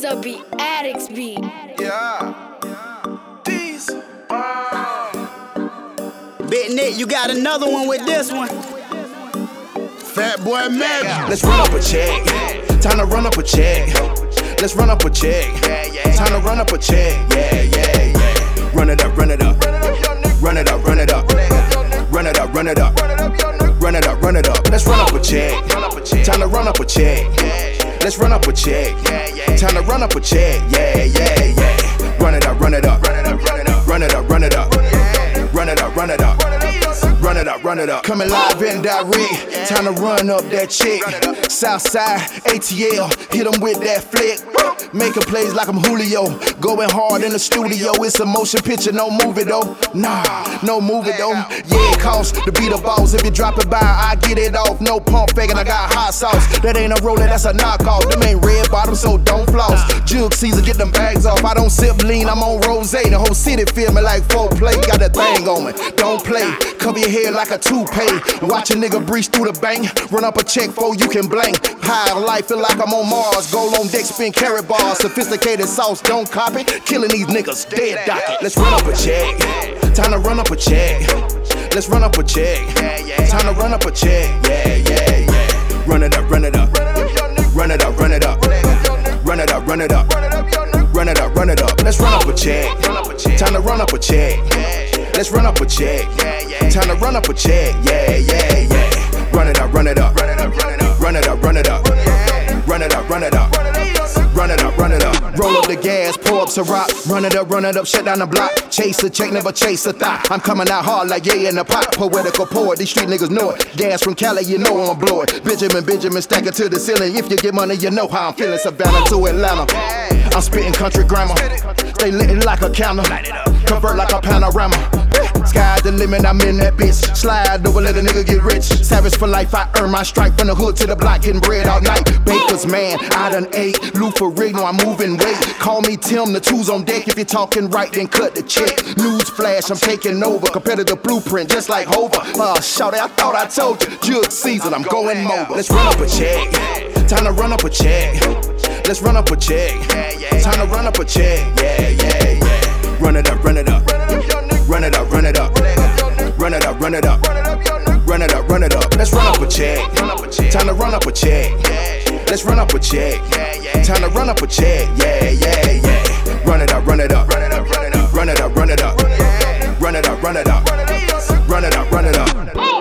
Subby Addicts beat. Yeah. These. Big Nick, you got another one with this one. Fat boy Magic. Let's run up a check. Time to run up a check. Let's run up a check. Time to run up a check. Yeah, yeah, yeah. Run it up, run it up. Run it up, run it up. Run it up, run it up. Run it up, run it up. Let's run up a check. Time to run up a check. Let's run up a check. Time to run up a check. Yeah, yeah, yeah. Run it up, run it up. Run it up, run it up. Run it up, run it up. Run it up, run it up. Run it up, run it up. Coming live and direct. Time to run up that check. Southside, ATL, hit them with that flick. Making plays like I'm Julio. Going hard in the studio. It's a motion picture, no movie though. Nah, no movie though. Yeah, it costs to be the boss. If you drop it by, I get it off. No pump faking, I got hot sauce. That ain't a roller, that's a knockoff. Them ain't red bottom, so don't floss. Jug Caesar, get them bags off. I don't sip lean, I'm on rose. The whole city feel me like 4-play. Got that thing on me, don't play. Cover your head like a toupee. Watch a nigga breach through the bank. Run up a check for you can blank. High on life, feel like I'm on Mars. Gold on deck, spin carrot bars. Sophisticated sauce, don't copy. Killing these niggas, dead docket. Let's run up a check. Time to run up a check. Let's run up a check. Time to run up a check. Yeah, yeah, yeah. Run it up, run it up. Run it up, run it up. Run it up, run it up. Run it up, run it up. Let's run up a check. Time to run up a check. Let's run up a check. Time to run up a check. Yeah, yeah, yeah. Run it up, run it up. Run it up, run it up. Run it up, run it up. Run it up, run it up. Run it up, run it up. Roll up the gas, pour up some rock. Run it up, shut down the block. Chase a check, never chase a thought. I'm coming out hard like yeah in the pot. Poetical poet, these street niggas know it. Gas from Cali, you know I'm blow it. Benjamin, stack it to the ceiling. If you get money, you know how I'm feeling. Savannah to Atlanta. I'm spitting country grammar. Stay lit like a counter. Convert like a panorama. Sky's the limit, I'm in that bitch. Slide over, let a nigga get rich. Savage for life, I earn my stripe. From the hood to the block, getting bread all night. Baker's man, I done ate. Lou Ferrigno, I'm moving weight. Call me Tim, the two's on deck. If you're talking right, then cut the check. News flash, I'm taking over. Competitive blueprint, just like Hova. Shawty, I thought I told you. Jug season, I'm going mobile. Let's run up a check. Time to run up a check. Let's run up a check. Time to run up a check. Yeah, yeah, yeah. Run it up, run it up. Run it up, run it up. Run it up, run it up. Run it up, run it up. Let's run up a check. Time to run up a check. Let's run up a check. Time to run up a check. Yeah, yeah, yeah. Run it up, run it up. Run it up, run it up. Run it up, run it up. Run it up, run it up. Run it up, run it up.